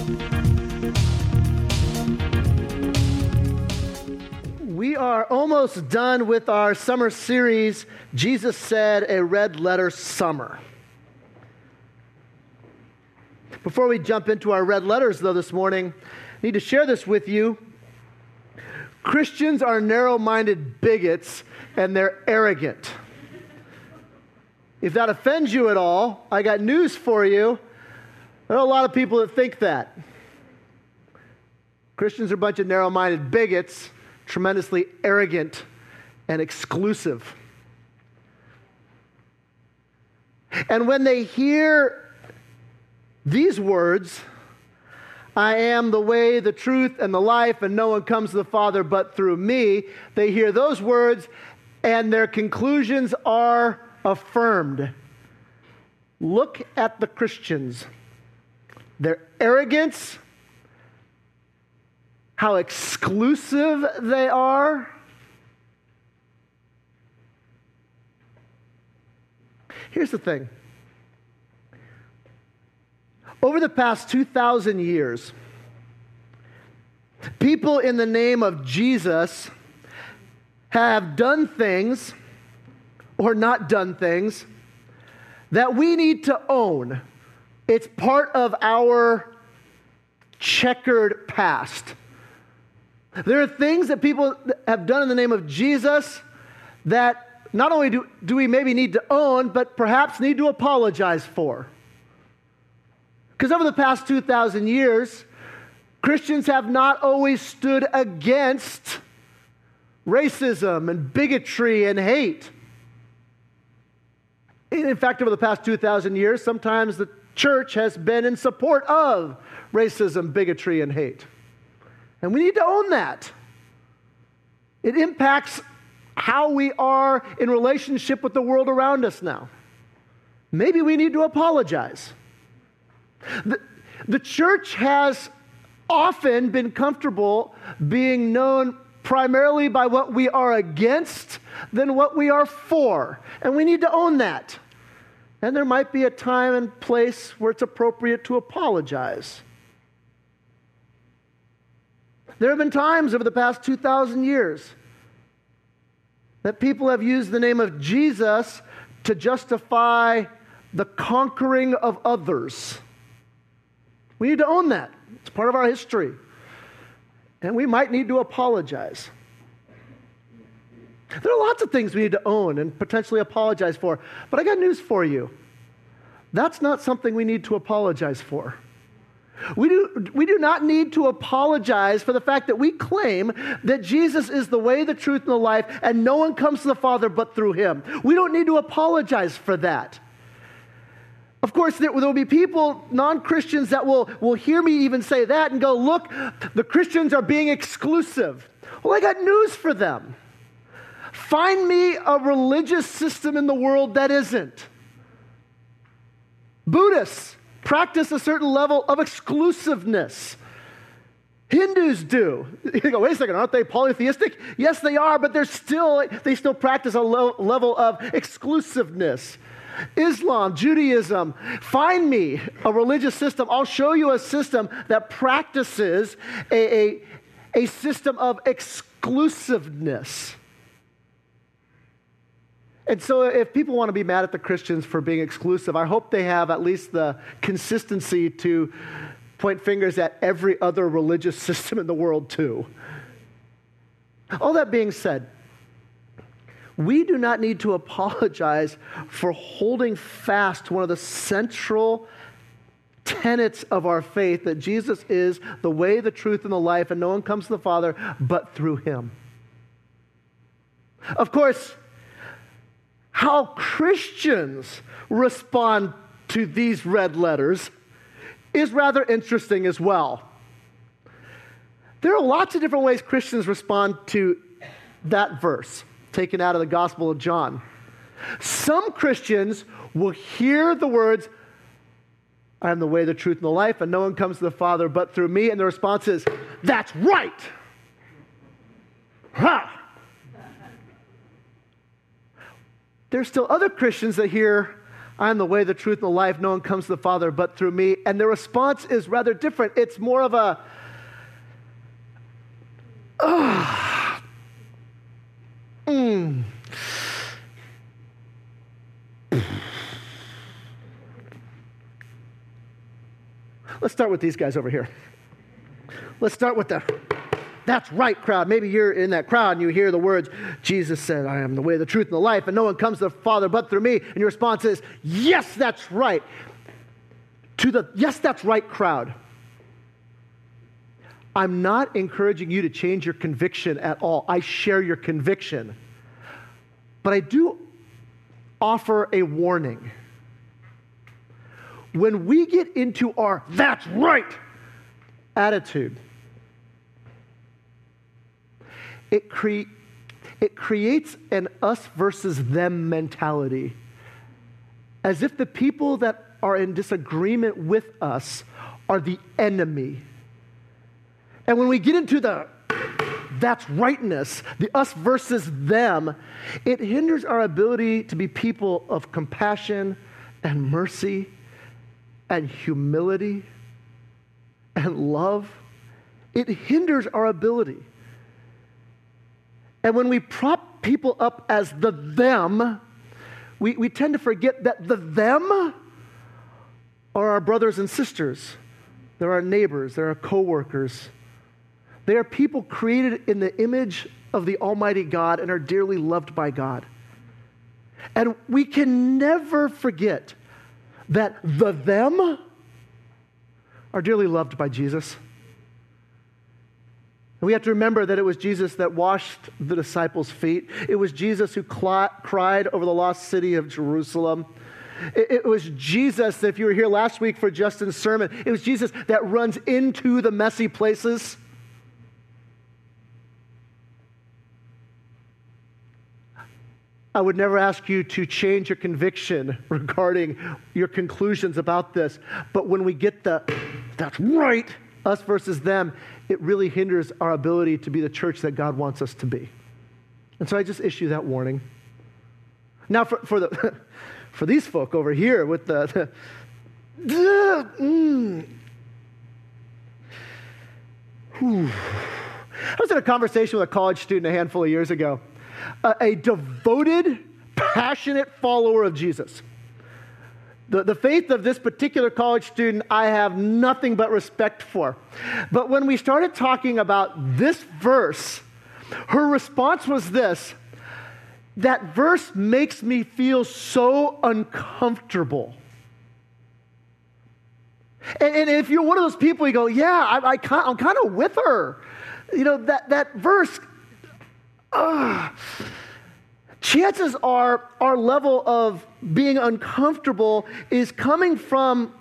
We are almost done with our summer series, Jesus Said, a Red Letter Summer. Before we jump into our red letters, though, this morning, I need to share this with you. Christians are narrow-minded bigots, and they're arrogant. If that offends you at all, I got news for you. There are a lot of people that think that. Christians are a bunch of narrow-minded bigots, tremendously arrogant and exclusive. And when they hear these words, I am the way, the truth, and the life, and no one comes to the Father but through me, they hear those words and their conclusions are affirmed. Look at the Christians. Their arrogance, how exclusive they are. Here's the thing. Over the past 2,000 years, people in the name of Jesus have done things or not done things that we need to own. It's part of our checkered past. There are things that people have done in the name of Jesus that not only do we maybe need to own, but perhaps need to apologize for. Because over the past 2,000 years, Christians have not always stood against racism and bigotry and hate. In fact, over the past 2,000 years, sometimes the church has been in support of racism, bigotry, and hate. And we need to own that. It impacts how we are in relationship with the world around us now. Maybe we need to apologize. The church has often been comfortable being known primarily by what we are against than what we are for. And we need to own that. And there might be a time and place where it's appropriate to apologize. There have been times over the past 2,000 years that people have used the name of Jesus to justify the conquering of others. We need to own that. It's part of our history. And we might need to apologize. There are lots of things we need to own and potentially apologize for. But I got news for you. That's not something we need to apologize for. We do not need to apologize for the fact that we claim that Jesus is the way, the truth, and the life, and no one comes to the Father but through him. We don't need to apologize for that. Of course, there will be people, non-Christians, that will hear me even say that and go, look, the Christians are being exclusive. Well, I got news for them. Find me a religious system in the world that isn't. Buddhists practice a certain level of exclusiveness. Hindus do. You go, wait a second, aren't they polytheistic? Yes, they are, but they still practice a level of exclusiveness. Islam, Judaism, find me a religious system. I'll show you a system that practices a system of exclusiveness. And so if people want to be mad at the Christians for being exclusive, I hope they have at least the consistency to point fingers at every other religious system in the world too. All that being said, we do not need to apologize for holding fast to one of the central tenets of our faith, that Jesus is the way, the truth, and the life, and no one comes to the Father but through him. Of course, how Christians respond to these red letters is rather interesting as well. There are lots of different ways Christians respond to that verse taken out of the Gospel of John. Some Christians will hear the words, I am the way, the truth, and the life, and no one comes to the Father but through me, and the response is, that's right! Ha! There's still other Christians that hear, I am the way, the truth, and the life. No one comes to the Father but through me. And the response is rather different. It's more of a, Let's start with these guys over here. Let's start with the, that's right crowd. Maybe you're in that crowd and you hear the words, Jesus said, I am the way, the truth, and the life, and no one comes to the Father but through me. And your response is, yes, that's right. To the, yes, that's right crowd. I'm not encouraging you to change your conviction at all. I share your conviction. But I do offer a warning. When we get into our that's right attitude, it creates an us versus them mentality, as if the people that are in disagreement with us are the enemy. And when we get into the that's rightness, the us versus them, it hinders our ability to be people of compassion and mercy and humility and love. It hinders our ability. And when we prop people up as the them, we tend to forget that the them are our brothers and sisters. They're our neighbors. They're our coworkers. They are people created in the image of the Almighty God and are dearly loved by God. And we can never forget that the them are dearly loved by Jesus. And we have to remember that it was Jesus that washed the disciples' feet. It was Jesus who cried over the lost city of Jerusalem. It was Jesus, if you were here last week for Justin's sermon, it was Jesus that runs into the messy places. I would never ask you to change your conviction regarding your conclusions about this. But when we get that's right, us versus them, it really hinders our ability to be the church that God wants us to be. And so I just issue that warning. Now for these folk over here with I was in a conversation with a college student a handful of years ago. A devoted, passionate follower of Jesus. The faith of this particular college student, I have nothing but respect for. But when we started talking about this verse, her response was this: that verse makes me feel so uncomfortable. And if you're one of those people, you go, yeah, I'm kind of with her. You know, that verse, chances are our level of being uncomfortable is coming from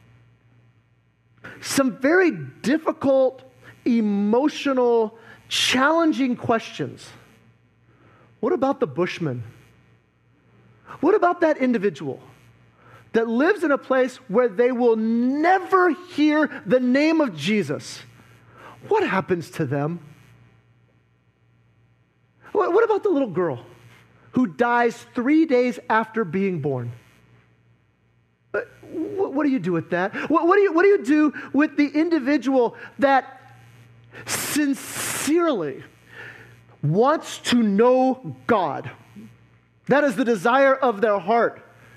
some very difficult, emotional, challenging questions. What about the bushman? What about that individual that lives in a place where they will never hear the name of Jesus? What happens to them? What about the little girl who dies 3 days after being born? What do you do with that? What do you do with the individual that sincerely wants to know God? That is the desire of their heart.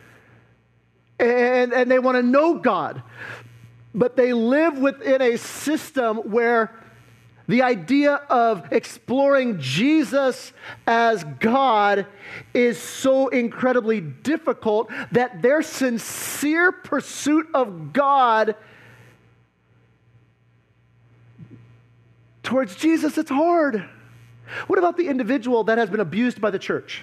And they want to know God. But they live within a system where the idea of exploring Jesus as God is so incredibly difficult that their sincere pursuit of God towards Jesus, it's hard. What about the individual that has been abused by the church?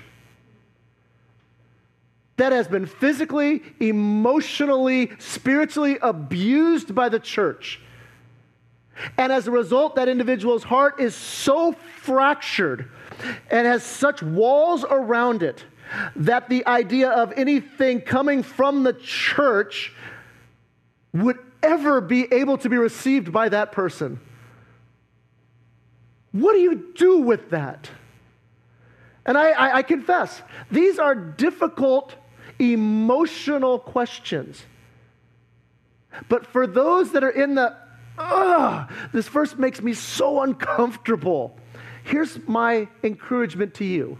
That has been physically, emotionally, spiritually abused by the church. And as a result, that individual's heart is so fractured and has such walls around it that the idea of anything coming from the church would ever be able to be received by that person. What do you do with that? And I confess, these are difficult emotional questions. But for those that are in the, this verse makes me so uncomfortable. Here's my encouragement to you.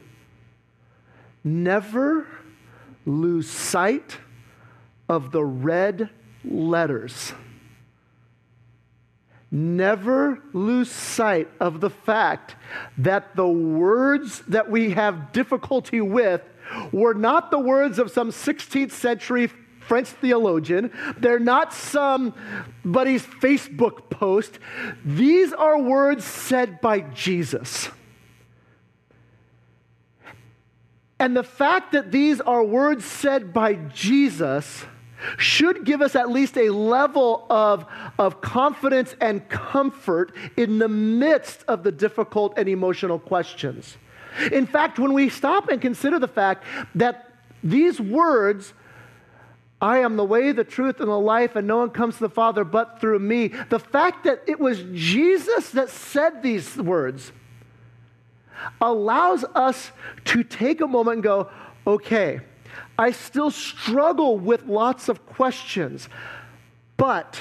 Never lose sight of the red letters. Never lose sight of the fact that the words that we have difficulty with were not the words of some 16th century French theologian. They're not somebody's Facebook post. These are words said by Jesus. And the fact that these are words said by Jesus should give us at least a level of confidence and comfort in the midst of the difficult and emotional questions. In fact, when we stop and consider the fact that these words, I am the way, the truth, and the life, and no one comes to the Father but through me, the fact that it was Jesus that said these words allows us to take a moment and go, okay, I still struggle with lots of questions, but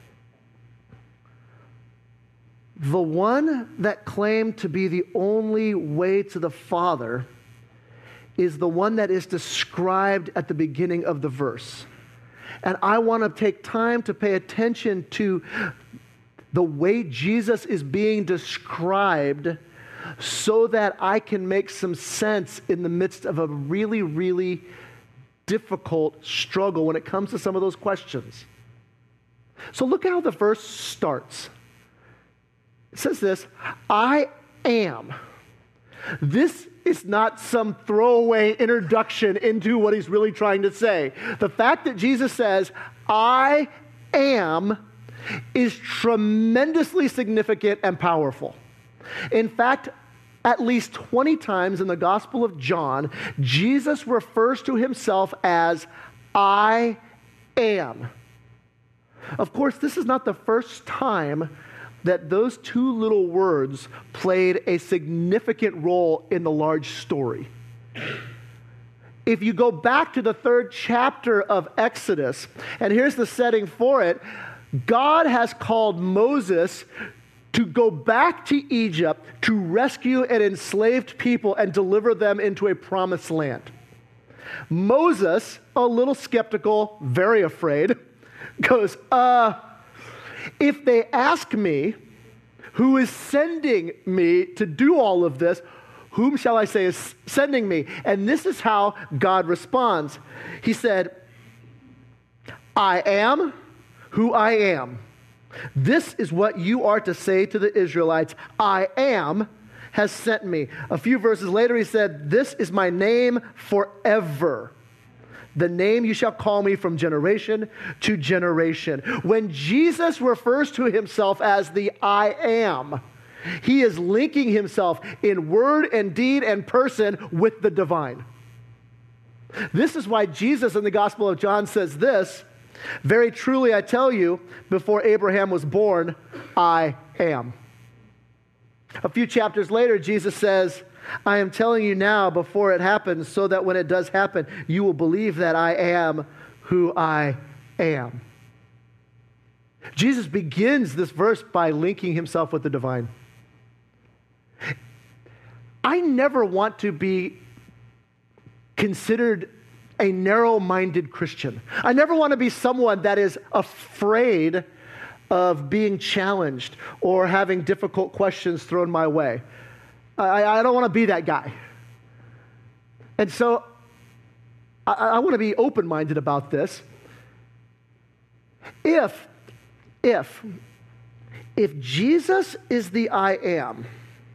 the one that claimed to be the only way to the Father is the one that is described at the beginning of the verse. And I want to take time to pay attention to the way Jesus is being described so that I can make some sense in the midst of a really, really difficult struggle when it comes to some of those questions. So look how the verse starts. It says this, I am. This is not some throwaway introduction into what he's really trying to say. The fact that Jesus says, I am, is tremendously significant and powerful. In fact, at least 20 times in the Gospel of John, Jesus refers to himself as I am. Of course, this is not the first time that those two little words played a significant role in the large story. If you go back to the 3rd chapter of Exodus, and here's the setting for it, God has called Moses to go back to Egypt to rescue an enslaved people and deliver them into a promised land. Moses, a little skeptical, very afraid, goes, if they ask me who is sending me to do all of this, whom shall I say is sending me? And this is how God responds. He said, I am who I am. This is what you are to say to the Israelites. I am has sent me. A few verses later, he said, this is my name forever. The name you shall call me from generation to generation. When Jesus refers to himself as the I am, he is linking himself in word and deed and person with the divine. This is why Jesus in the Gospel of John says this, very truly I tell you, before Abraham was born, I am. A few chapters later, Jesus says, I am telling you now before it happens, so that when it does happen, you will believe that I am who I am. Jesus begins this verse by linking himself with the divine. I never want to be considered a narrow-minded Christian. I never want to be someone that is afraid of being challenged or having difficult questions thrown my way. I don't want to be that guy. And so I want to be open-minded about this. If Jesus is the I am,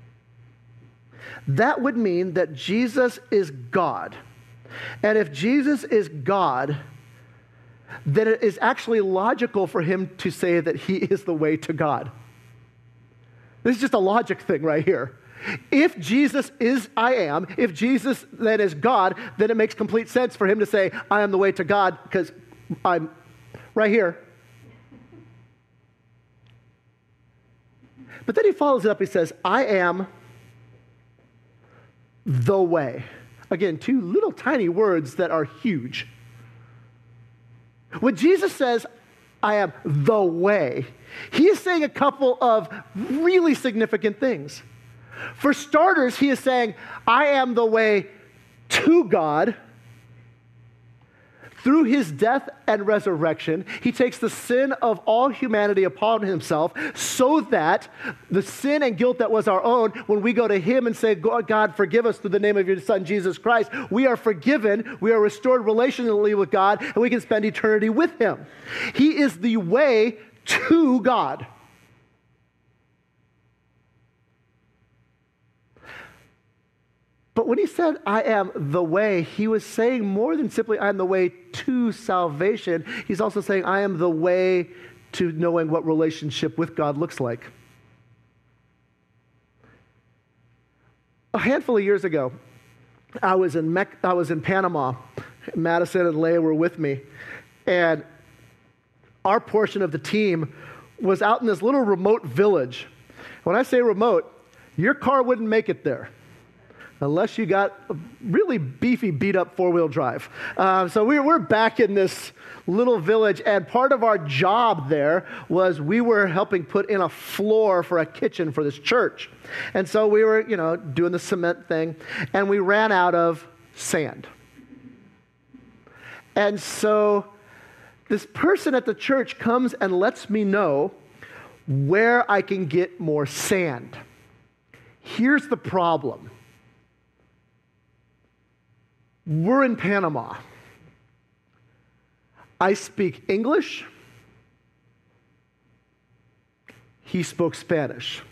that would mean that Jesus is God. And if Jesus is God, then it is actually logical for him to say that he is the way to God. This is just a logic thing right here. If Jesus is I am, if Jesus then is God, then it makes complete sense for him to say, I am the way to God, because I'm right here. But then he follows it up, he says, I am the way. Again, two little tiny words that are huge. When Jesus says, I am the way, he is saying a couple of really significant things. For starters, he is saying, I am the way to God. Through his death and resurrection, he takes the sin of all humanity upon himself so that the sin and guilt that was our own, when we go to him and say, God, forgive us through the name of your son, Jesus Christ, we are forgiven, we are restored relationally with God, and we can spend eternity with him. He is the way to God. But when he said, I am the way, he was saying more than simply, I am the way to salvation. He's also saying, I am the way to knowing what relationship with God looks like. A handful of years ago, I was in Panama. Madison and Leah were with me. And our portion of the team was out in this little remote village. When I say remote, your car wouldn't make it there unless you got a really beefy, beat-up four-wheel drive. So we're back in this little village, and part of our job there was we were helping put in a floor for a kitchen for this church. And so we were, doing the cement thing, and we ran out of sand. And so this person at the church comes and lets me know where I can get more sand. Here's the problem. We're in Panama. I speak English. He spoke Spanish.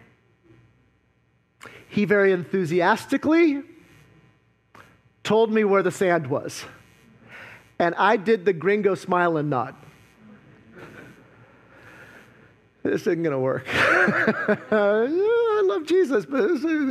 He very enthusiastically told me where the sand was. And I did the gringo smile and nod. This isn't going to work. I love Jesus, but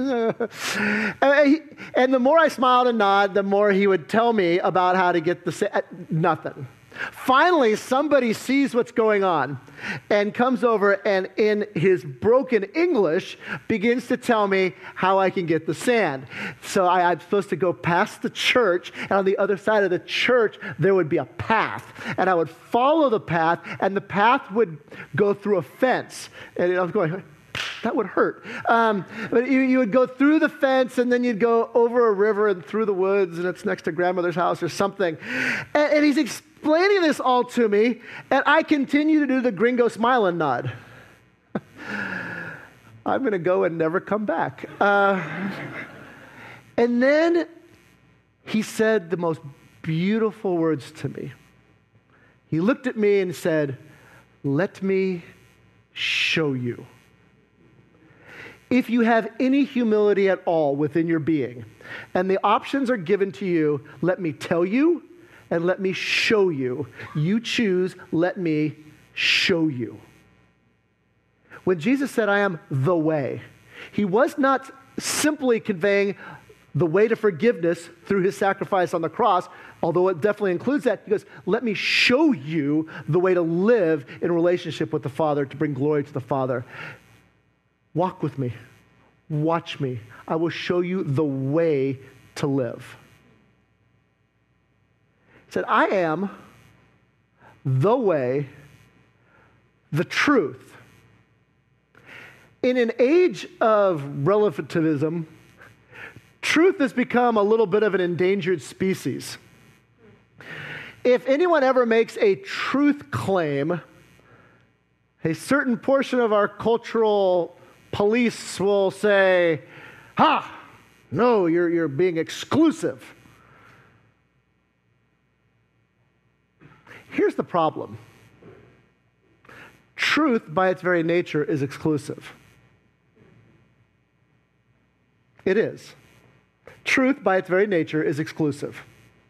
and the more I smiled and nodded, the more he would tell me about how to get nothing. Finally, somebody sees what's going on and comes over and in his broken English begins to tell me how I can get the sand. So I'm supposed to go past the church, and on the other side of the church, there would be a path. And I would follow the path, and the path would go through a fence. And I was going, that would hurt. But you would go through the fence, and then you'd go over a river and through the woods, and it's next to grandmother's house or something. And he's explaining this all to me, and I continue to do the gringo smile and nod. I'm going to go and never come back. And then he said the most beautiful words to me. He looked at me and said, "Let me show you." If you have any humility at all within your being, and the options are given to you, let me tell you and let me show you. You choose, let me show you. When Jesus said, I am the way, he was not simply conveying the way to forgiveness through his sacrifice on the cross, although it definitely includes that. He goes, let me show you the way to live in relationship with the Father, to bring glory to the Father. Walk with me. Watch me. I will show you the way to live. He said, I am the way, the truth. In an age of relativism, truth has become a little bit of an endangered species. If anyone ever makes a truth claim, a certain portion of our cultural police will say, no, you're being exclusive. Here's the problem. Truth, by its very nature, is exclusive. It is. Truth, by its very nature, is exclusive.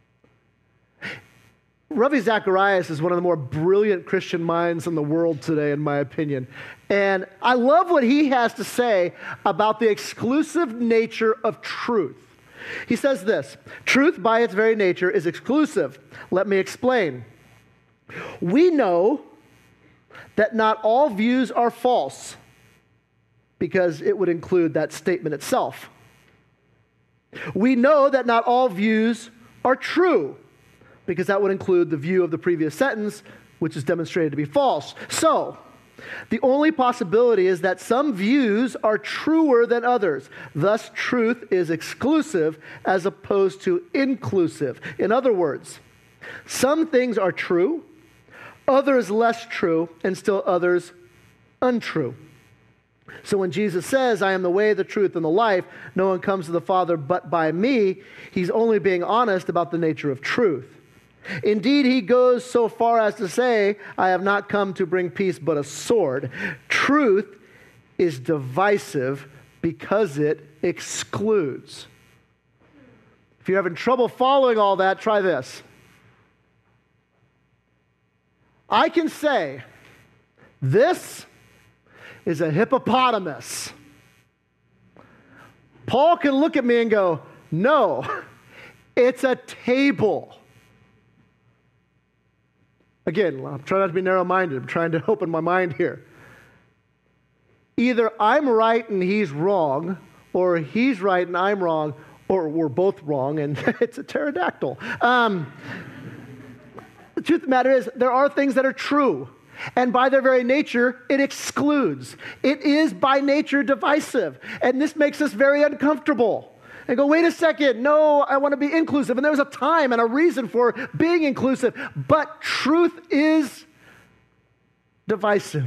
Ravi Zacharias is one of the more brilliant Christian minds in the world today, in my opinion. And I love what he has to say about the exclusive nature of truth. He says this, truth by its very nature is exclusive. Let me explain. We know that not all views are false, because it would include that statement itself. We know that not all views are true. because that would include the view of the previous sentence, which is demonstrated to be false. So, the only possibility is that some views are truer than others. Thus, truth is exclusive as opposed to inclusive. In other words, some things are true, others less true, and still others untrue. So when Jesus says, I am the way, the truth, and the life, no one comes to the Father but by me, he's only being honest about the nature of truth. Indeed, he goes so far as to say, I have not come to bring peace but a sword. Truth is divisive because it excludes. If you're having trouble following all that, try this. I can say, this is a hippopotamus. Paul can look at me and go, no, it's a table. Again, I'm trying not to be narrow-minded. I'm trying to open my mind here. Either I'm right and he's wrong, or he's right and I'm wrong, or we're both wrong, and it's a pterodactyl. The truth of the matter is, there are things that are true, and by their very nature, it excludes. It is by nature divisive, and this makes us very uncomfortable. And go, wait a second, no, I want to be inclusive. And there's a time and a reason for being inclusive. But truth is divisive.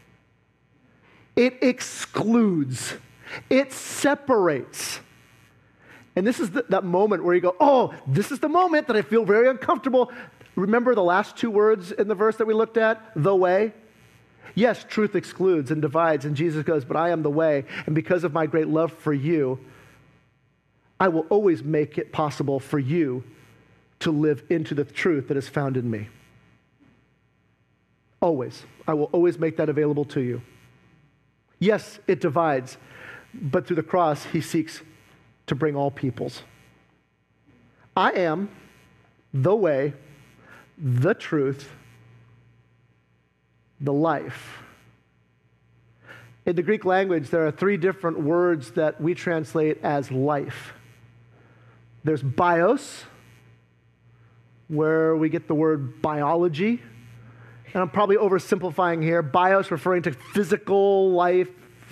It excludes. It separates. And this is that moment where you go, oh, this is the moment that I feel very uncomfortable. Remember the last two words in the verse that we looked at? The way. Yes, truth excludes and divides. And Jesus goes, but I am the way. And because of my great love for you, I will always make it possible for you to live into the truth that is found in me. Always. I will always make that available to you. Yes, it divides, but through the cross, he seeks to bring all peoples. I am the way, the truth, the life. In the Greek language, there are three different words that we translate as life. There's bios, where we get the word biology. And I'm probably oversimplifying here. Bios referring to physical life.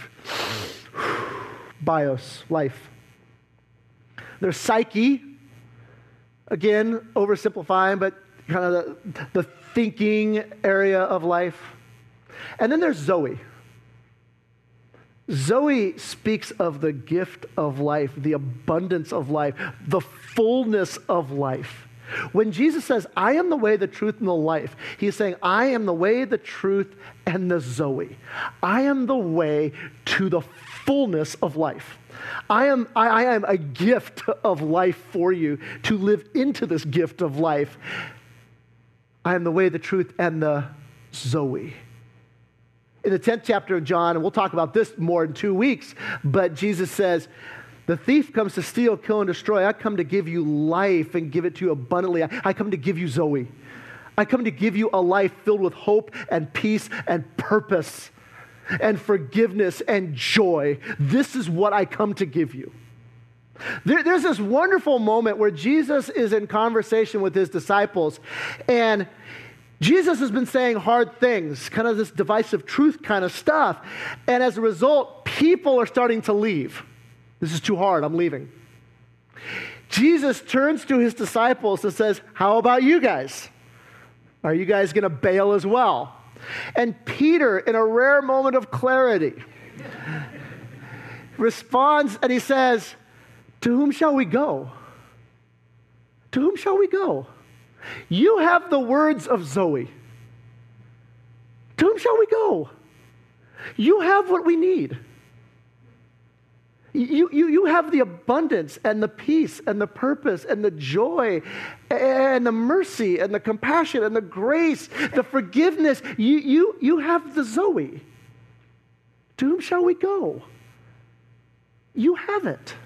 Bios, life. There's psyche. Again, oversimplifying, but kind of the thinking area of life. And then there's Zoe. Zoe speaks of the gift of life, the abundance of life, the fullness of life. When Jesus says, I am the way, the truth, and the life, he's saying, I am the way, the truth, and the Zoe. I am the way to the fullness of life. I am a gift of life for you to live into this gift of life. I am the way, the truth, and the Zoe. In the 10th chapter of John, and we'll talk about this more in 2 weeks, but Jesus says, the thief comes to steal, kill, and destroy. I come to give you life and give it to you abundantly. I come to give you Zoe. I come to give you a life filled with hope and peace and purpose and forgiveness and joy. This is what I come to give you. There's this wonderful moment where Jesus is in conversation with his disciples, and Jesus has been saying hard things, kind of this divisive truth kind of stuff. And as a result, people are starting to leave. This is too hard, I'm leaving. Jesus turns to his disciples and says, how about you guys? Are you guys going to bail as well? And Peter, in a rare moment of clarity, responds and he says, to whom shall we go? To whom shall we go? You have the words of Zoe. To whom shall we go? You have what we need. You have the abundance and the peace and the purpose and the joy and the mercy and the compassion and the grace, the forgiveness. You have the Zoe. To whom shall we go? You have it.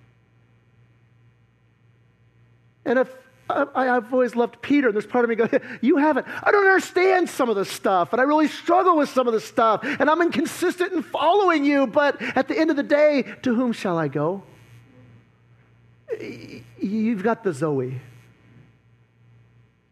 And if I've always loved Peter, and there's part of me going, you haven't. I don't understand some of the stuff, and I really struggle with some of the stuff, and I'm inconsistent in following you, but at the end of the day, to whom shall I go? You've got the Zoe.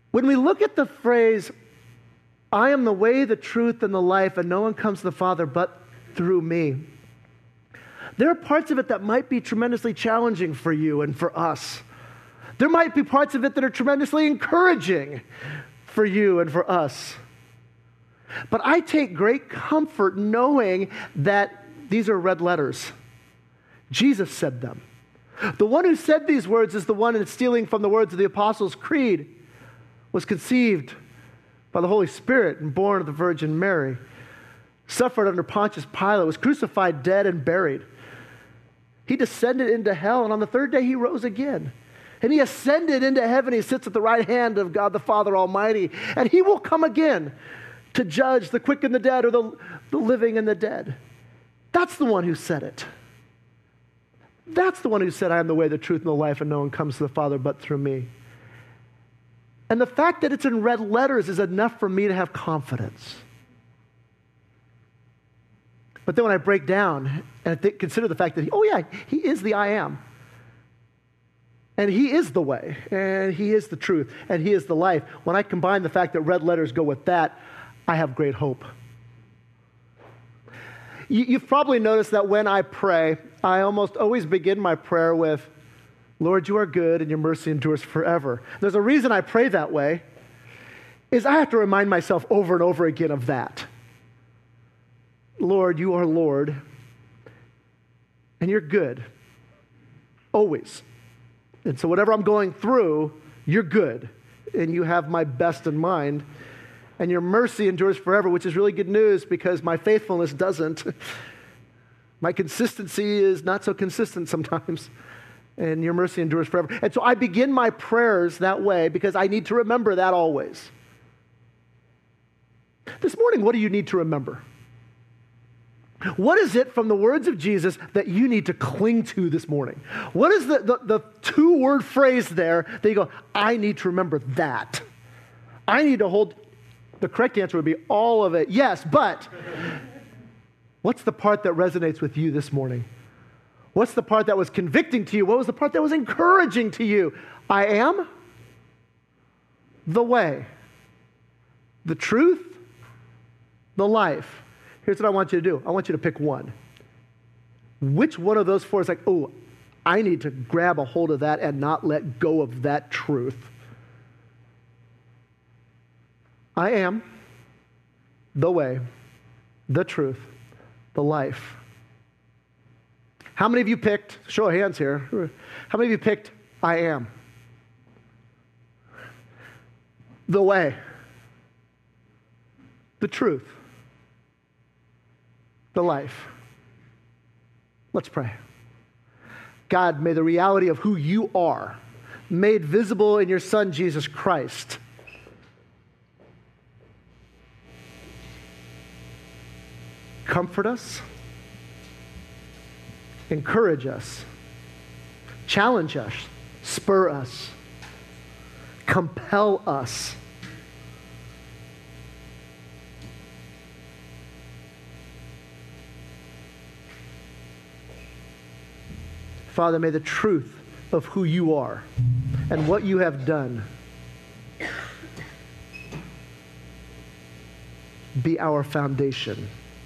When we look at the phrase, I am the way, the truth, and the life, and no one comes to the Father but through me, there are parts of it that might be tremendously challenging for you and for us. There might be parts of it that are tremendously encouraging for you and for us. But I take great comfort knowing that these are red letters. Jesus said them. The one who said these words is the one, and stealing from the words of the Apostles' Creed, was conceived by the Holy Spirit and born of the Virgin Mary, suffered under Pontius Pilate, was crucified, dead, and buried. He descended into hell, and on the third day he rose again. And he ascended into heaven. He sits at the right hand of God the Father Almighty, and he will come again to judge the quick and the dead, or the living and the dead. That's the one who said it. That's the one who said, I am the way, the truth, and the life, and no one comes to the Father but through me. And the fact that it's in red letters is enough for me to have confidence. But then when I break down and consider the fact that, he is the I am. And he is the way, and he is the truth, and he is the life. When I combine the fact that red letters go with that, I have great hope. You've probably noticed that when I pray, I almost always begin my prayer with, Lord, you are good and your mercy endures forever. There's a reason I pray that way, is I have to remind myself over and over again of that. Lord, you are Lord, and you're good, always. And so whatever I'm going through, you're good, and you have my best in mind. And your mercy endures forever, which is really good news because my faithfulness doesn't. My consistency is not so consistent sometimes. And your mercy endures forever. And so I begin my prayers that way because I need to remember that always. This morning, what do you need to remember? What is it from the words of Jesus that you need to cling to this morning? What is the two-word phrase there that you go, I need to remember that? I need to hold... The correct answer would be all of it. Yes, but what's the part that resonates with you this morning? What's the part that was convicting to you? What was the part that was encouraging to you? I am the way, the truth, the life. Here's what I want you to do. I want you to pick one. Which one of those four is like, oh, I need to grab a hold of that and not let go of that truth? I am the way, the truth, the life. How many of you picked, show of hands here, how many of you picked I am? The way, the truth, the life. Let's pray. God, may the reality of who you are, made visible in your Son, Jesus Christ, comfort us, encourage us, challenge us, spur us, compel us. Father, may the truth of who you are and what you have done be our foundation.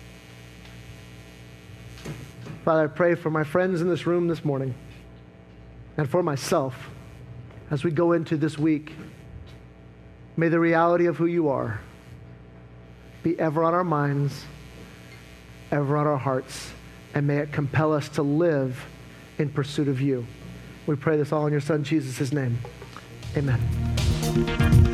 Father, I pray for my friends in this room this morning and for myself as we go into this week. May the reality of who you are be ever on our minds, ever on our hearts, and may it compel us to live in pursuit of you. We pray this all in your Son, Jesus' name. Amen.